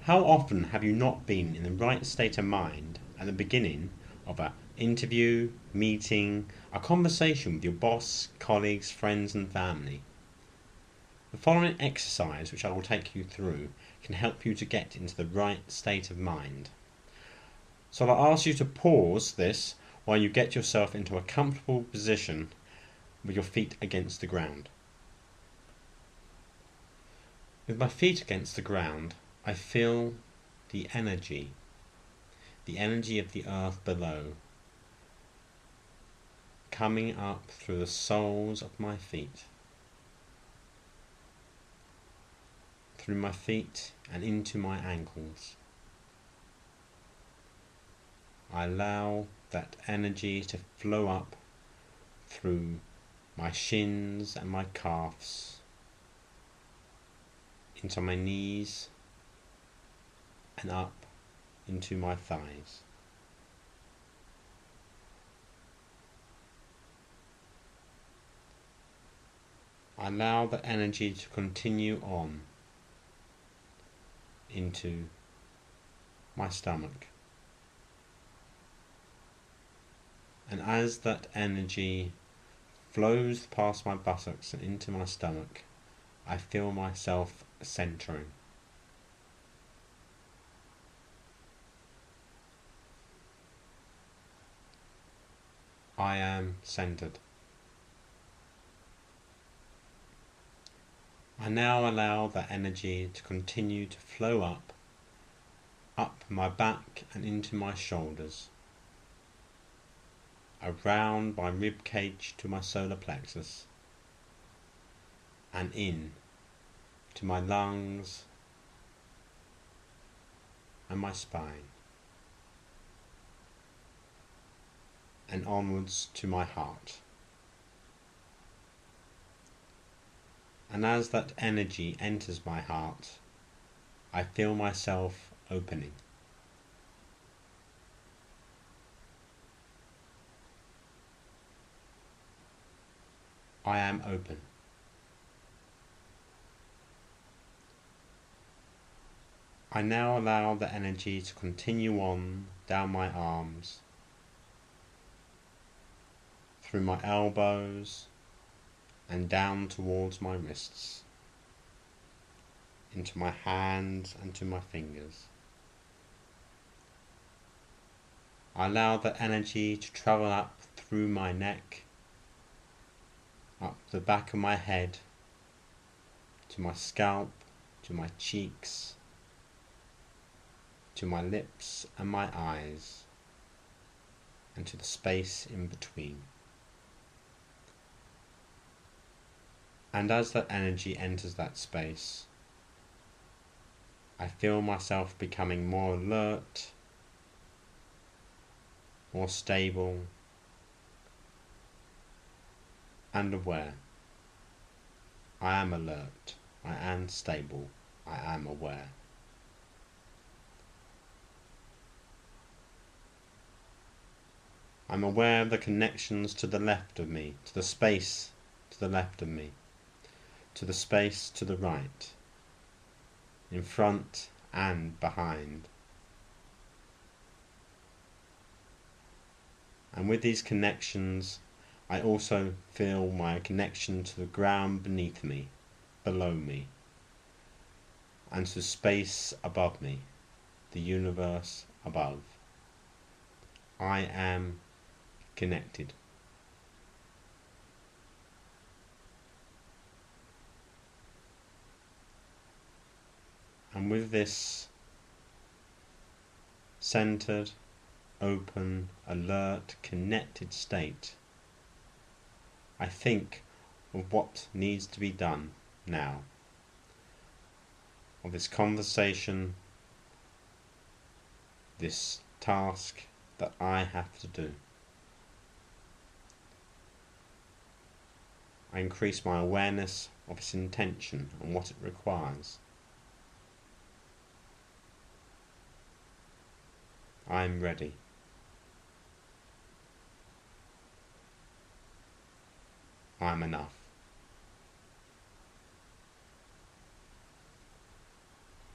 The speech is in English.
How often have you not been in the right state of mind at the beginning of an interview, meeting, a conversation with your boss, colleagues, friends, and family? The following exercise, which I will take you through, can help you to get into the right state of mind. So I'll ask you to pause this while you get yourself into a comfortable position with your feet against the ground. With my feet against the ground, I feel the energy of the earth below, coming up through the soles of my feet, through my feet and into my ankles. I allow that energy to flow up through my shins and my calves, into my knees and up into my thighs. I allow the energy to continue on into my stomach. And as that energy flows past my buttocks and into my stomach, I feel myself centering. I am centered. I now allow that energy to continue to flow up my back and into my shoulders, around my rib cage to my solar plexus, and in to my lungs and my spine, and onwards to my heart. And as that energy enters my heart, I feel myself opening. I am open. I now allow the energy to continue on down my arms, through my elbows and down towards my wrists, into my hands and to my fingers. I allow the energy to travel up through my neck, up the back of my head, to my scalp, to my cheeks, to my lips and my eyes, and to the space in between. And as that energy enters that space, I feel myself becoming more alert, more stable, and aware. I am alert, I am stable, I am aware. I'm aware of the connections to the left of me, to the space to the left of me, to the space to the right, in front and behind. And with these connections, I also feel my connection to the ground beneath me, below me, and to space above me, the universe above. I am connected. And with this centered, open, alert, connected state, I think of what needs to be done now, of this conversation, this task that I have to do. I increase my awareness of its intention and what it requires. I am ready. I am enough.